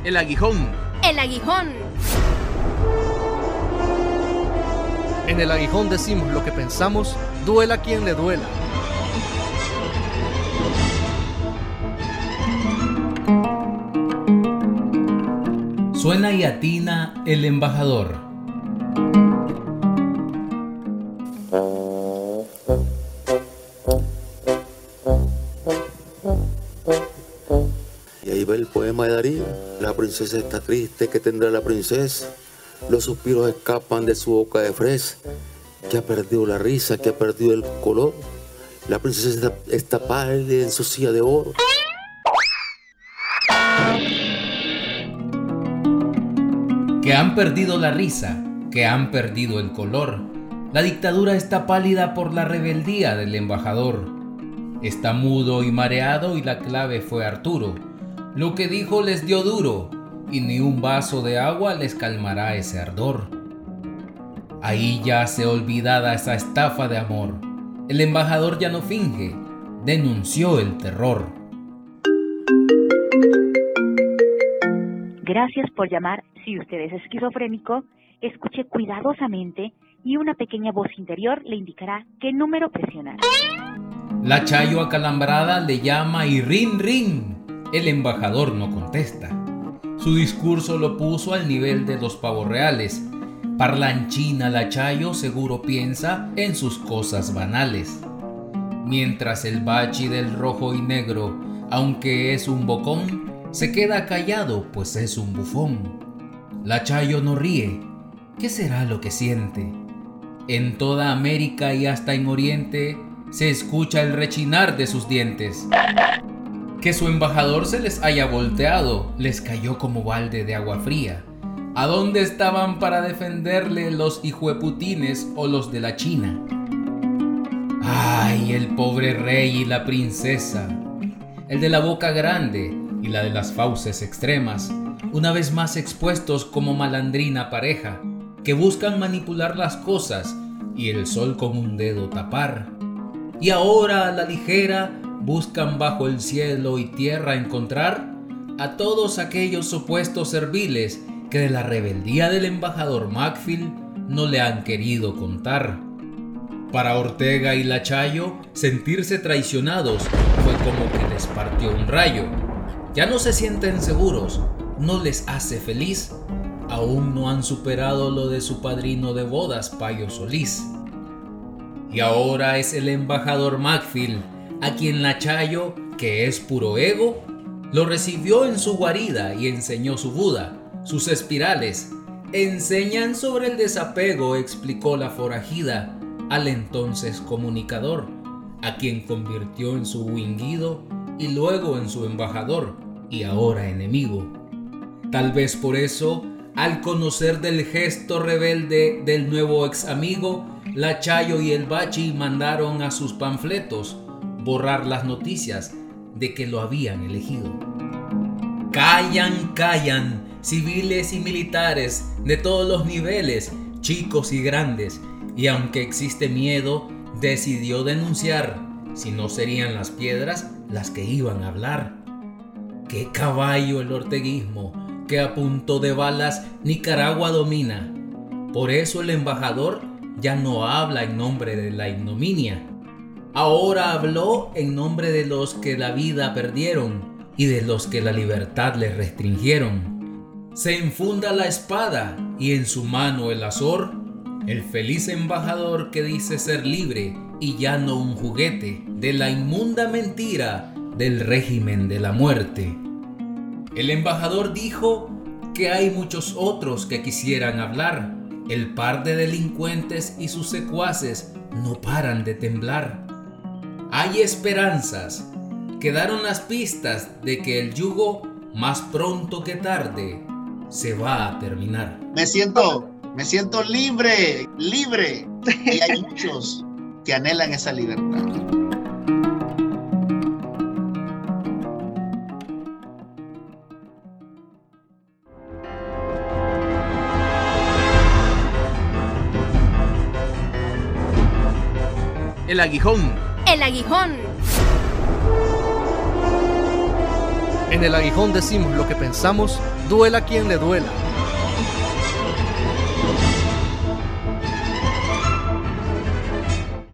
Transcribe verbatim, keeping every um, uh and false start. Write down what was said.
El aguijón. El aguijón. En el aguijón decimos lo que pensamos, duela a quien le duela. Suena y atina el embajador. Y ahí va el poema de Darío. La princesa está triste, ¿qué tendrá la princesa? Los suspiros escapan de su boca de fresa, que ha perdido la risa, que ha perdido el color. La princesa está, está pálida en su silla de oro. Que han perdido la risa, que han perdido el color. La dictadura está pálida por la rebeldía del embajador. Está mudo y mareado y la clave fue Arturo. Lo que dijo les dio duro y ni un vaso de agua les calmará ese ardor. Ahí yace olvidada esa estafa de amor. El embajador ya no finge, denunció el terror. Gracias por llamar. Si usted es esquizofrénico, escuche cuidadosamente y una pequeña voz interior le indicará qué número presionar. La Chayo acalambrada le llama y rin rin. El embajador no contesta. Su discurso lo puso al nivel de los pavos reales. Parlanchina la Chayo seguro piensa en sus cosas banales. Mientras el bachi del rojo y negro, aunque es un bocón, se queda callado pues es un bufón. La Chayo no ríe. ¿Qué será lo que siente? En toda América y hasta en Oriente se escucha el rechinar de sus dientes. Que su embajador se les haya volteado les cayó como balde de agua fría. ¿A dónde estaban para defenderle los hijueputines o los de la China? ¡Ay, el pobre rey y la princesa! El de la boca grande y la de las fauces extremas, una vez más expuestos como malandrina pareja, que buscan manipular las cosas y el sol con un dedo tapar. Y ahora a la ligera buscan bajo el cielo y tierra encontrar a todos aquellos supuestos serviles que de la rebeldía del embajador Macfield no le han querido contar. Para Ortega y la Chayo, sentirse traicionados fue como que les partió un rayo. Ya no se sienten seguros, no les hace feliz. Aún no han superado lo de su padrino de bodas, Payo Solís. Y ahora es el embajador Macfield, a quien la Chayo, que es puro ego, lo recibió en su guarida y enseñó su Buda, sus espirales. Enseñan sobre el desapego, explicó la forajida al entonces comunicador, a quien convirtió en su huinguido y luego en su embajador y ahora enemigo. Tal vez por eso, al conocer del gesto rebelde del nuevo ex amigo, la Chayo y el bachi mandaron a sus panfletos borrar las noticias de que lo habían elegido. Callan, callan, civiles y militares de todos los niveles, chicos y grandes, y aunque existe miedo, decidió denunciar, si no serían las piedras las que iban a hablar. ¡Qué caballo el orteguismo, que a punto de balas Nicaragua domina! Por eso el embajador ya no habla en nombre de la ignominia. Ahora habló en nombre de los que la vida perdieron y de los que la libertad les restringieron. Se enfunda la espada y en su mano el azor, el feliz embajador que dice ser libre y ya no un juguete de la inmunda mentira del régimen de la muerte. El embajador dijo que hay muchos otros que quisieran hablar. El par de delincuentes y sus secuaces no paran de temblar. Hay esperanzas, quedaron las pistas de que el yugo, más pronto que tarde, se va a terminar. Me siento, me siento libre, libre. Y hay muchos que anhelan esa libertad. El aguijón. El aguijón. En En El Aguijón decimos lo que pensamos, duela quien le duela.